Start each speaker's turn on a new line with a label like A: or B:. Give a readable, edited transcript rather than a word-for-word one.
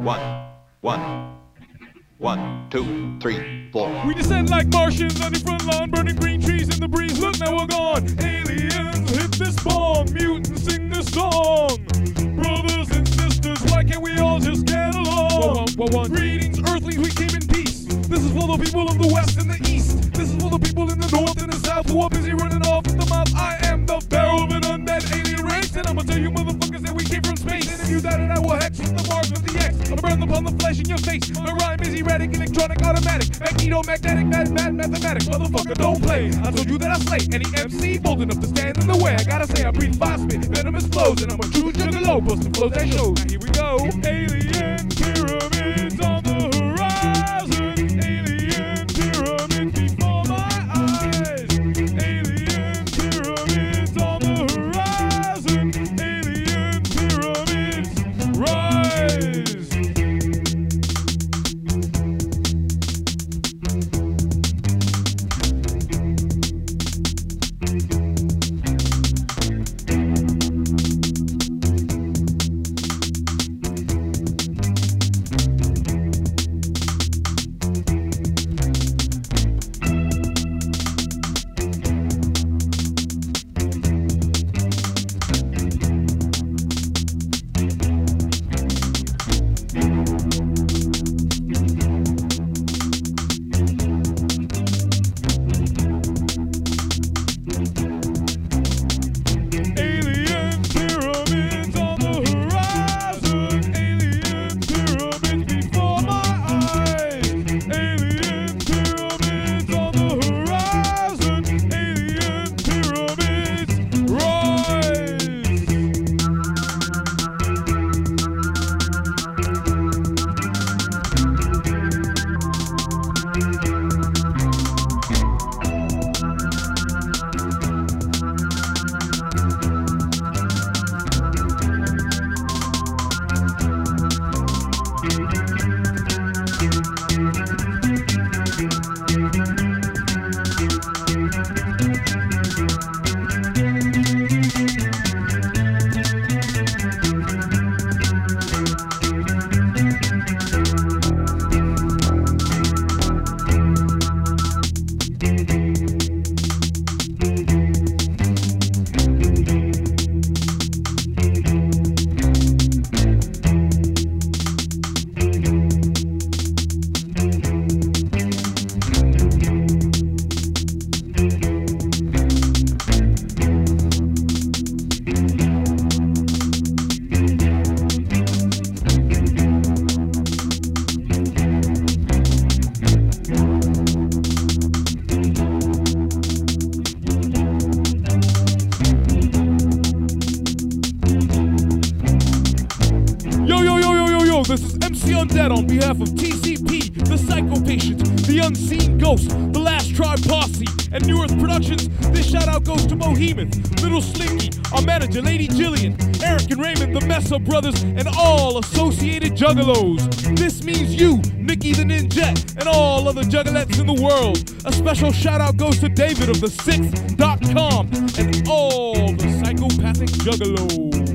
A: One, two, three, four.
B: We descend like Martians on your front lawn, burning green trees in the breeze. Look, now we're gone. Aliens hit this bomb. Mutants sing this song. Brothers and sisters, why can't we all just get along? Greetings, Earthlings, we came in peace. This is for the people of the West and the East. This is for the people in the North and the South who are busy running off at the mouth. I am the pharaoh of an undead alien race, and I'ma tell you motherfuckers that we came from space. And if you doubt it, I will hex with the mark of the X. I'll burn upon the flesh in your face. My rhyme is erratic, electronic, automatic, magneto-magnetic, mad mathematics. Motherfucker, don't play. I told you that I slay any MC bold enough to stand in the way. I gotta say, I breathe phosphate, venomous flows, and I'm a true juggalo, busting flows that show. Now here we go. Alien pyramids on the horizon. Alien pyramids before my eyes. Alien pyramids on the horizon. Alien pyramids rise. This is MC Undead on behalf of TCP, The Psycho Patient, The Unseen Ghost, The Last Tribe Posse, and New Earth Productions. This shout out goes to Bohemoth, Little Slinky, our manager Lady Jillian, Eric and Raymond, the Mesa Brothers, and all associated juggalos. This means you, Nikki the Ninja, and all other juggalettes in the world. A special shout out goes to David of the 6th.com and all the psychopathic juggalos.